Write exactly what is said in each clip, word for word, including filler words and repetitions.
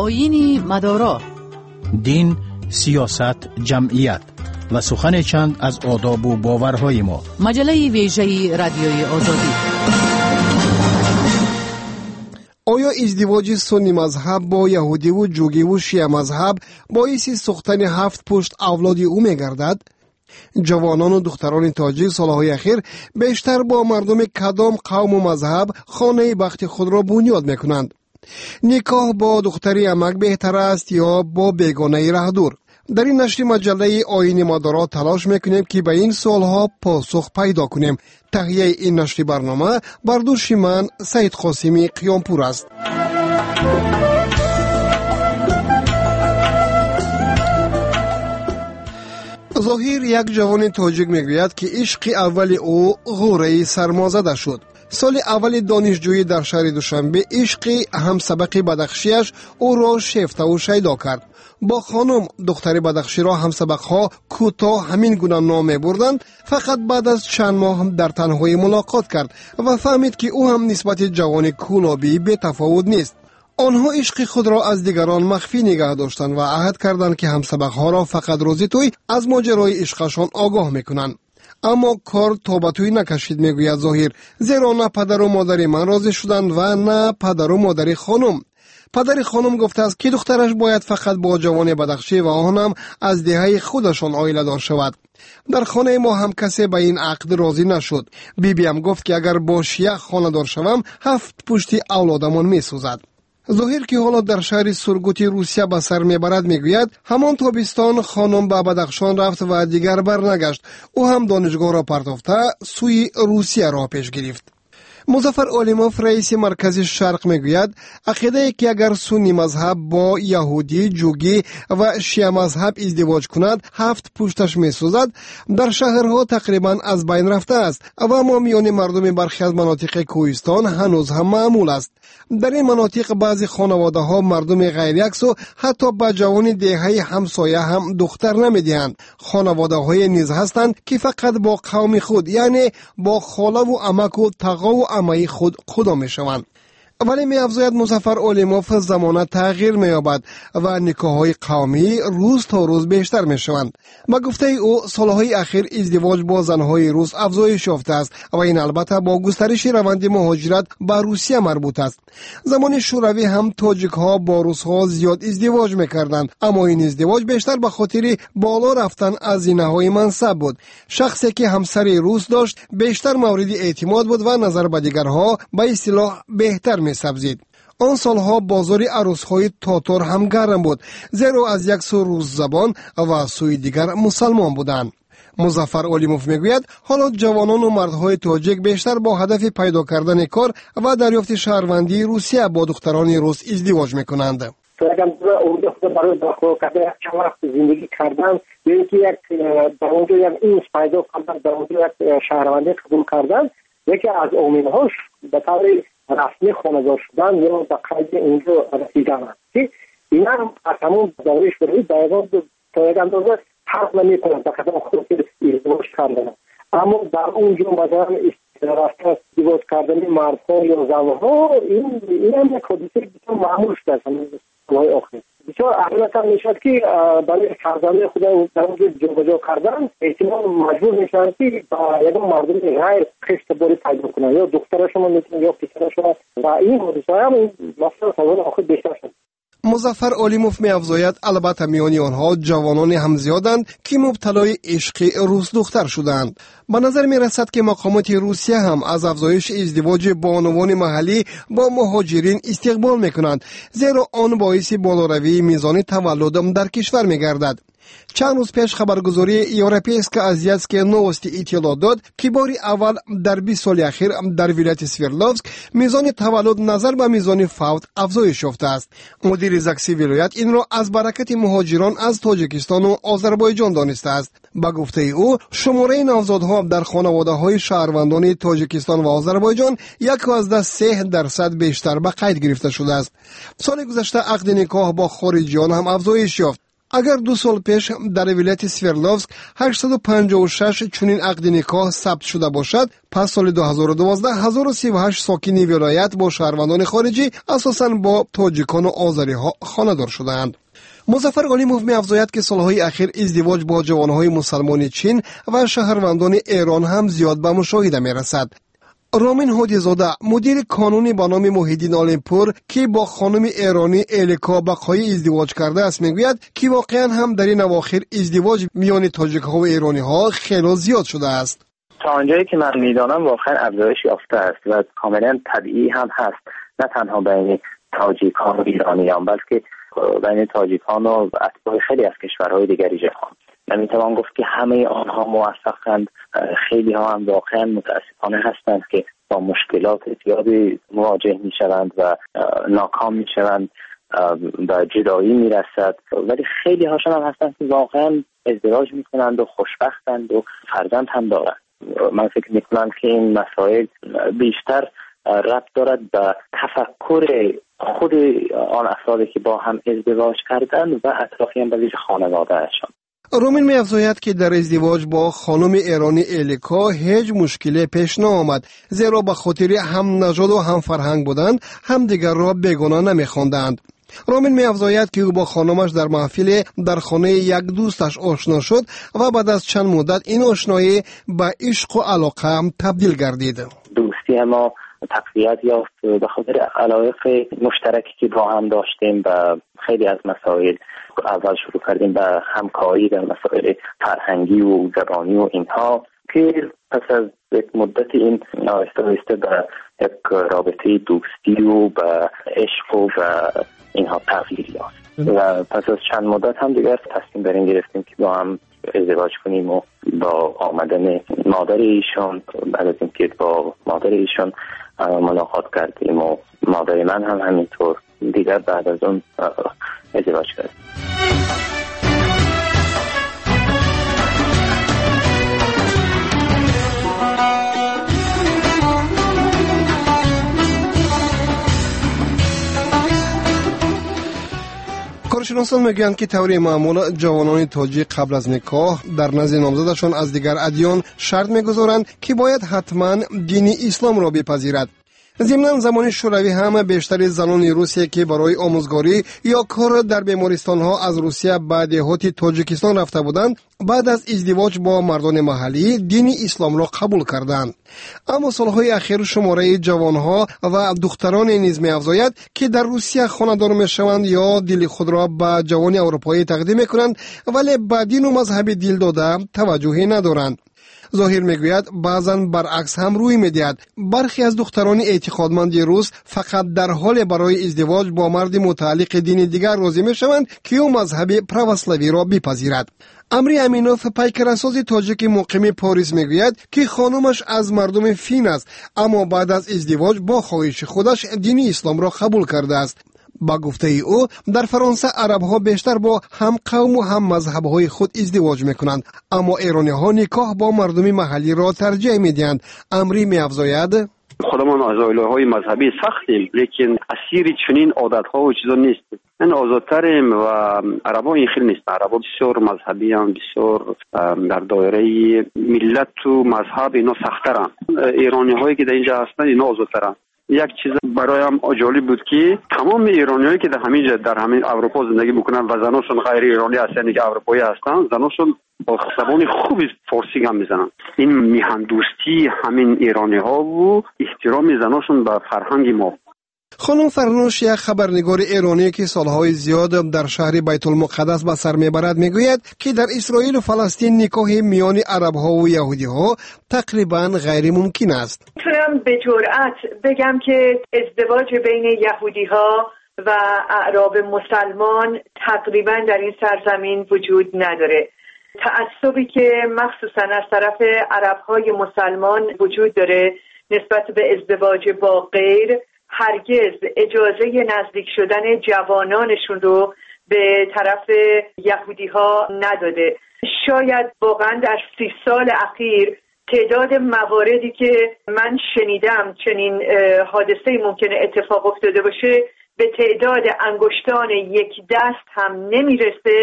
آیین مدارا، دین، سیاست، جمعیت و سخن چند از آداب و باورهای ما. مجله ویژه رادیوی آزادی. آیا ازدواج سنی مذهب با یهودی و جوگی و شیعه مذهب باعث ساختن هفت پشت اولاد او می‌گردد؟ جوانان و دختران تاجیک سالهای اخیر بیشتر با مردم کدام قوم و مذهب خانه بخت خود را بنیاد میکنند؟ نکاح با دختری عمک بهتر است یا با بیگانه ره دور؟ در این نشر مجله آیین مدارا تلاش میکنیم که به این سوالها پاسخ پیدا کنیم. تهیه این نشر برنامه بر دوش من سید قاسمی قیامپور است. ظاهر یک جوان تاجیک میگوید که عشق اول او غوره سرمازده شد. سال اول دانشجویی در شهر دوشنبه عشق همسبق بدخشیش او را شیفته و شیدا کرد. با خانم دختر بدخشی را همسبقها کوتاه همین گونه نام می‌بردند. فقط بعد از چند ماه در تنهایی ملاقات کرد و فهمید که او هم نسبت جوان کولابی به تفاوت نیست. آنها عشق خود را از دیگران مخفی نگه داشتند و عهد کردند که همسبقها را فقط روزی توی از ماجرای عشقشان آگاه میکنند. اما کار تا به توی نکشید میگوید ظاهر، زیرا نه پدر و مادر من راضی شدند و نه پدر و مادر خانم. پدر خانم گفته است که دخترش باید فقط با جوان بدخشی و آن هم از دهه خودشان عائله دار شود. در خانه ما هم کسی به این عقد راضی نشد. بیبی هم گفت که اگر با شیعه خانه دار شوم هفت پشتی اولادمان میسوزد. ظاهر که حالا در شهر سورگوتی روسیه به سر میبرد میگوید همان تابستان خانم به بدخشان رفت و دیگر برنگشت. او هم دانشگاه را پرتافته سوی روسیه را پیش گرفت. مظفر علیموف رئیس مرکز شرق میگوید عقیده ای که اگر سنی مذهب با یهودی، جوگی و شیعه مذهب ازدواج کند هفت پشتش میسوزد در شهرها تقریبا از بین رفته است و اما میان مردم برخی از مناطق کوهستان هنوز هم معمول است. در این مناطق بعضی خانواده ها مردم غیر یکس و حتی به جوان دهه همسایه هم دختر نمیدهند. خانواده های نیز هستند که فقط با قوم خود یعنی با خاله و عمک و تقا و عمه خود خدا می شوند. ولی می افزاید مظفر علیموف زمانه تغییر می یابد و نکاح‌های قومی روز تا روز بیشتر می شوند. با گفته او سالهای اخیر ازدواج با زنهای روس افزایش یافته است و این البته با گسترش روند مهاجرت به روسیه مربوط است. زمان شوروی هم تاجیک ها با روس ها زیاد ازدواج میکردند، اما این ازدواج بیشتر به خاطر بالا رفتن هزینه های منصب بود. شخصی که همسر روس داشت بیشتر مورد اعتماد بود و نظر به دیگرها به اصطلاح بهتر می‌سبزید. آن سالها بازار عروس‌های تاتار هم گرم بود، زیرا از یک سو روس زبان و سوی دیگر مسلمان بودند. مظفر علیموف میگوید حالا جوانان و مردهای تاجیک بیشتر با هدف پیدا کردن کار و دریافت شهروندی روسیه با دختران روس ازدواج میکنند. اگر اونجا خود برای داخل کردن چند وقت زندگی کردن یا اینکه یک در اونجا یک این پیدا کردن، در اونجا یک شهروندی قبول کردن، یکی از امینهاش به طور رسمی خانه‌دار شدن یا به قید اونجا رسیدن است که این هم از همون دوره شوروی دایگان تا یک اندازه حق نمی‌کنند به قدم خود ازدواج کردن. اما در اونجا مثلا رفتن ازدواج کردن مردها یا زنها این این هم یک حادثه بسیار معمول شده است سالهای آخر. بسیار احیانا میشد که برای فرزند خود در اونجا جابجا کردن احتمال مجبور میشن که با یک مردم غیر خشتباری پیدا کنن یا دخترشون میتونن یا پسرشون و این حادثه هم مثلا سالهای آخر بیشتر شد. مظفر علیموف می افزاید البته میان آنها جوانان هم زیادند که مبتلای عشق روس دختر شدند. به نظر می رسد که مقامات روسیه هم از افزایش ازدواج بانوان محلی با مهاجرین استقبال می کنند، زیرا آن باعث بالاروی میزان تولد در کشور می گردد. چند روز پیش خبرگزاری یوروپیسکا ازیاتسک نوستی اطلاع داد که بار اول در بیست سال اخیر در ولایت سویرلوفسک میزان تولد نظر به میزان فوت افزایش یافته است. مدیر زکسی ولایت این را از برکت مهاجران از تاجیکستان و آذربایجان دانسته است. با گفته او شماره نوزادها در خانواده‌های شهروندان تاجیکستان و آذربایجان یک از ده سه درصد بیشتر به قید گرفته شده است. سال گذشته عقد نکاح با خارجیان هم افزایش یافت. اگر دو سال پیش در ولایت سوردلوفسک هشتصد و پنجاه و شش چنین عقد نکاح ثبت شده باشد، پس سال دو هزار و دوازده هزار و سی و هشت ساکنین ولایت با شهروندان خارجی اساساً با تاجیکان و آذری ها خانه‌دار شدند. مظفر غنیموف می‌افزاید که سالهای اخیر ازدواج با جوانهای مسلمان چین و شهروندان ایران هم زیاد به مشاهده می‌رسد. رامین هودیزاده مدیر کانونی به نام محیدین عالمپور که با خانم ایرانی الیکا بقای ازدواج کرده است میگوید که واقعا هم در این اواخر ازدواج میان تاجیک ها و ایرانی ها خیلی زیاد شده است. تا آنجایی که من میدانم واقعا افزایش یافته است و کاملا طبیعی هم هست، نه تنها بین تاجیکان و ایرانیان بلکه بین تاجیکان و اتباع خیلی از کشورهای دیگری جهان. نمیتوان گفت که همه آنها موفقند، خیلی ها هم واقعا متاسفانه هستند که با مشکلات زیادی مواجه میشوند و ناکام میشوند و جدایی میرسد، ولی خیلی هاشون هم هستند که واقعا ازدواج میکنند و خوشبختند و فرزند هم دارند. من فکر میکنم که این مسائل بیشتر ربط دارد به تفکر خود آن افرادی که با هم ازدواج کردند و اطرافیان به ویژه خانواده‌شان. رومین می افزاید که در ازدواج با خانم ایرانی الیکا هیچ مشکلی پیش نآمد، زیرا به خاطر هم نژاد و هم فرهنگ بودند همدیگر را بیگانه نمی خواندند. رومین می افزاید که او با خانمش در محفل در خانه یک دوستش آشنا شد و بعد از چند مدت این آشنایی به عشق و علاقه هم تبدیل گردید. دوستی ما تقویت یافت به خاطر علایق مشترکی که با هم داشتیم و خیلی از مسائل اول شروع کردیم به همکاری در مسائل فرهنگی و زبانی و اینها که پس از یک مدت این آهسته آهسته به یک رابطه دوستی و به عشق و به اینها تغییر یافت و پس از چند مدت هم دیگر تصمیم بر این گرفتیم که با هم ازدواج کنیم و با آمدن مادر ایشان، بعد از اینکه با مادر ایشان ملاقات کردیم و مادر من هم همینطور، دیگر بعد از اون ازدواج کردیم. کارشناسان میگویند که طور معمول جوانان تاجیک قبل از نکاح در نزد نامزدشان از دیگر ادیان شرط میگذارند که باید حتما دین اسلام را بپذیرد. ضمناً زمان شوروی هم بیشتر زنان روسیه که برای آموزگاری یا کار در بیمارستان‌ها از روسیه به دهات تاجیکستان رفته بودند، بعد از ازدواج با مردان محلی دین اسلام را قبول کردند. اما سالهای اخیر شماره جوانها و دختران نیز می‌افزاید که در روسیه خانه‌دار می‌شوند یا دل خود را به جوان اروپایی تقدیم می‌کنند، ولی به دین و مذهب دل داده توجهی ندارند. ظاهر میگوید بعضاً برعکس هم روی میدهد. برخی از دختران اعتقادمند روس فقط در حال برای ازدواج با مرد متعلق دین دیگر راضی میشوند که او مذهب پروسلاوی را بپذیرد. امری امینوف پیکرساز تاجیک مقیم پاریس میگوید که خانمش از مردم فین است، اما بعد از ازدواج با خواهش خودش دین اسلام را قبول کرده است. با گفته او در فرانسه عرب ها بیشتر با هم قوم و هم مذهب های خود ازدواج میکنند، اما ایرانی ها نکاح با مردم محلی را ترجیح میدهند. امری میافزاید خودمان از عائله‌های مذهبی سختیم، لیکن اسیر چنین عادت‌ها و چیزا نیستیم. من آزادتریم و عربا این خیلی نیست. عربا بسیار مذهبی هم، بسیار در دایره ملت و مذهب اینا سخت‌ترن. ایرانی هایی که در اینجا هستن اینا آزادترن. یک چیز برایم جالب بود که تمام ایرانیایی که در همین در همین اروپا زندگی میکنن و زناشون غیر ایرانی هستن که اروپایی هستن، زناشون با زبان خوبی فارسی هم میزنن. این میهن دوستی همین ایرانی ها و احترام زناشون به فرهنگ ما. خانم فرنوش، یک خبرنگار ایرانی که سالهای زیاد در شهر بیت المقدس به سر میبرد، میگوید که در اسرائیل و فلسطین نکاح میان عرب ها و یهودی ها تقریبا غیر ممکن است. میتونم به جرئت بگم که ازدواج بین یهودی ها و اعراب مسلمان تقریبا در این سرزمین وجود نداره. تعصبی که مخصوصا از طرف عرب های مسلمان وجود داره نسبت به ازدواج با غیر، هرگز اجازه نزدیک شدن جوانانشون رو به طرف یهودی ها نداده. شاید واقعا در سی سال اخیر تعداد مواردی که من شنیدم چنین حادثه‌ای ممکنه اتفاق افتاده باشه به تعداد انگشتان یک دست هم نمیرسه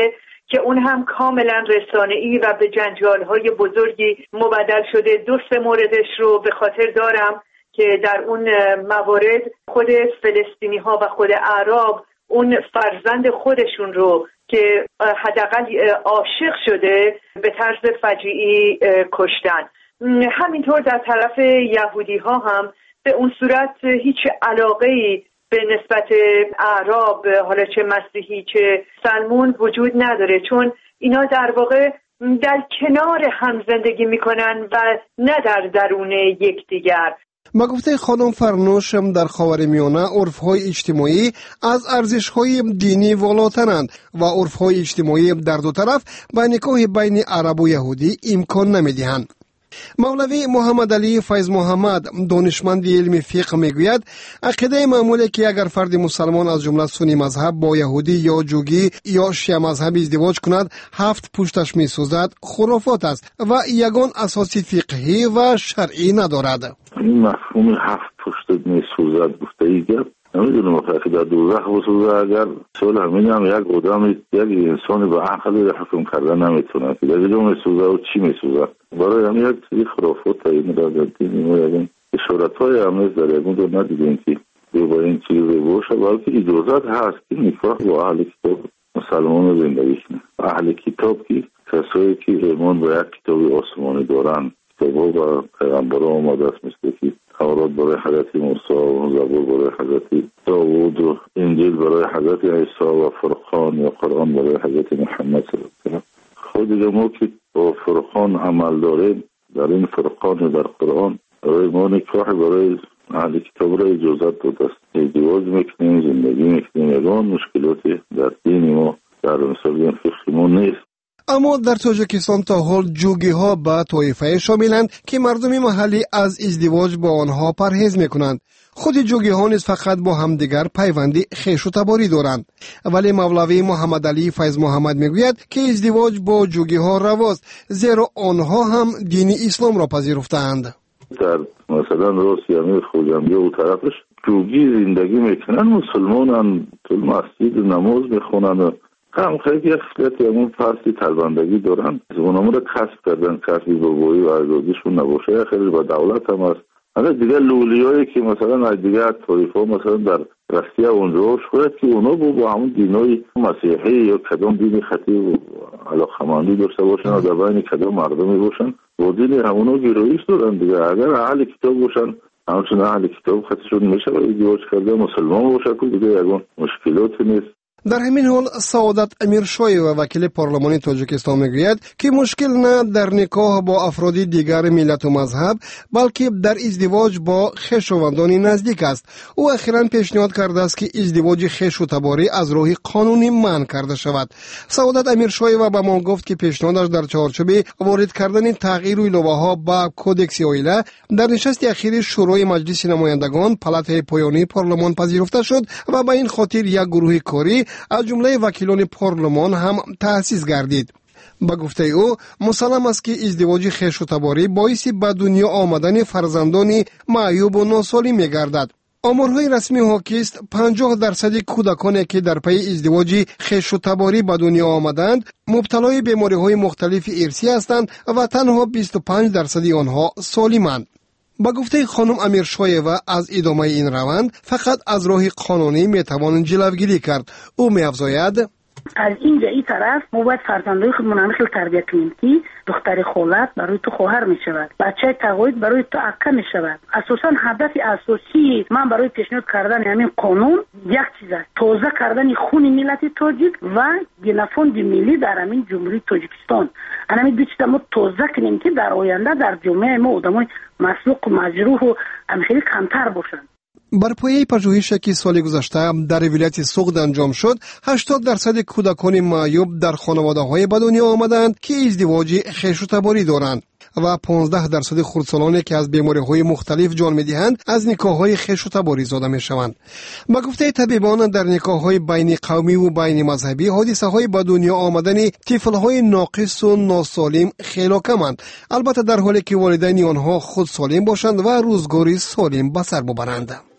که اون هم کاملا رسانه‌ای و به جنجال‌های بزرگی مبدل شده. دو سه موردش رو به خاطر دارم که در اون موارد خود فلسطینی‌ها و خود اعراب اون فرزند خودشون رو که حداقل عاشق شده به طرز فجیعی کشتن. همینطور در طرف یهودی‌ها هم به اون صورت هیچ علاقه‌ای به نسبت اعراب، حالا چه مسیحی چه سلمون، وجود نداره، چون اینا در واقع در کنار هم زندگی میکنن و نه در درون یکدیگر. با گفته خانم فرنوش در خاورمیانه عرف‌های اجتماعی از ارزش‌های دینی والاترند و عرف‌های اجتماعی در دو طرف به نکاح بین عرب و یهودی امکان نمی‌دهند. مولوی محمد علی فیض محمد دانشمند علم فقه میگوید عقیده معمولی که اگر فرد مسلمان از جمله سنی مذهب با یهودی یا جوگی یا شیعه مذهب ازدواج کند هفت پشتش میسوزد خرافات است و یگان اساسی فقهی و شرعی ندارد. این مفهوم هفت پشت میسوزد گفته ایگر نمیدونم آخه در دوزخ بسوزه. اگر سوال همین هم یک آدم یک انسانی به عقل حکم کردن نمیتونه که در جا میسوزه و چی میسوزه. برای هم یک سری خرافات این را در دین ما یکن اشارت های همیز در یکون رو ندیدیم که با این چیزی باشه، بلکه اجازت هست که نکاح با اهل کتاب مسلمان زندگی کنه. اهل کتاب که کسایی که ایمان به یک کتاب آسمانی دارن، کتاب و پیغمبر آمده است، مثل که تورات برای حضرت موسی و زبور برای حضرت داوود و انجیل برای حضرت عیسی و فرقان یا قرآن برای حضرت محمد صلی الله علیه و خود دیگه ما که با فرقان عمل داریم، در این فرقان و در قرآن برای ما نکاح برای اهل کتاب را اجازت داده است. ازدواج میکنیم، زندگی میکنیم، یگان مشکلاتی در دین ما در مثال فقه ما نیست. اما در تاجیکستان تا حال جوگی ها به طایفه شاملند که مردم محلی از ازدواج با آنها پرهیز میکنند. خود جوگی ها نیز فقط با همدیگر پیوندی خویش و تباری دارند. ولی مولوی محمد علی فیض محمد میگوید که ازدواج با جوگی ها رواست، زیرا آنها هم دین اسلام را پذیرفتند. در مثلا روسیه خوجمبی و طرفش جوگی زندگی میکنن، مسلمانان تو مسجد نماز میخونن، هم خیلی یک خیلی همون فرسی تلبندگی دارن، اونامون رو کسب کردن، کسبی بابایی و عزازیشون نباشه، خیلی با دولت هم هست. اگر دیگه لولی هایی که مثلا از دیگه طایفه مثلا در رسیه اونجا شاید که اونا با همون دینای مسیحی یا کدام دینی خطی و علاقمندی داشته باشن و در بین کدام مردمی باشن و دین همونو گرایش دارن دیگه. اگر اهل کتاب باشن همچون اهل کتاب خطیشون میشه و ازدواج کرده مسلمان باشه که دیگه یکون مشکلاتی نیست. در همین حال سعادت امیرشوی و وکیل پارلمانی تاجیکستان میگوید که مشکل نه در نکاح با افراد دیگر ملت و مذهب بلکه در ازدواج با خویشاوندان نزدیک است. او اخیراً پیشنهاد کرده است که ازدواج خویش و تباری از راه قانونی منع کرده شود. سعادت امیرشوی و به ما گفت که پیشنهادش در چارچوب وارد کردن تغییر و الوه‌ها به کودکس عائله در نشست اخیر شورای مجلس نمایندگان پلات پایانی پارلمان پذیرفته شد و به این خاطر یک گروه کاری از جمله وکیلان پارلمان هم تأسیس گردید. با گفته او مسلم است که ازدواج خویش و تباری باعث به دنیا آمدن فرزندان معیوب و ناسالم می‌گردد. آمارهای رسمی حاکی است پنجاه درصد کودکانی که در پی ازدواج خویش و تباری به دنیا آمدند مبتلای بیماری‌های مختلف ارثی هستند و تنها بیست و پنج درصد آنها سالمند. با گفته خانم امیرشویوا از ادامه این روند فقط از راه قانونی میتوان جلوگیری کرد. او می‌افزاید از اینجا این طرف ما باید فرزندای خودمون هم خیلی تربیت کنیم که دختر خالت برای تو خواهر می شود، بچه تقاعد برای تو عکه می شود. اساسا هدف اساسی من برای پیشنهاد کردن همین قانون یک چیز است، تازه کردن خون ملت تاجیک و گنفوند ملی در همین جمهوری تاجیکستان. همین دو چیز ما تازه کنیم که در آینده در جامعه ما آدمای مسلوق و مجروح و خیلی کمتر باشند. بر پایه پژوهشی که سال گذشته در ولایت سوغد انجام شد، هشتاد درصد کودکان معیوب در خانواده‌های به دنیا آمدند که ازدواج خویش و تباری دارند و پانزده درصد خردسالانی که از بیماری‌های مختلف جان می‌دهند از نکاح‌های خویش و تباری زاده می‌شوند. با گفته طبیبان در نکاح‌های بین قومی و بین مذهبی حادثه‌های به دنیا آمدن طفل‌های ناقص و ناسالم خیلی کمند، البته در حالی که والدین آنها خود سالم باشند و روزگاری سالم به سر ببرند.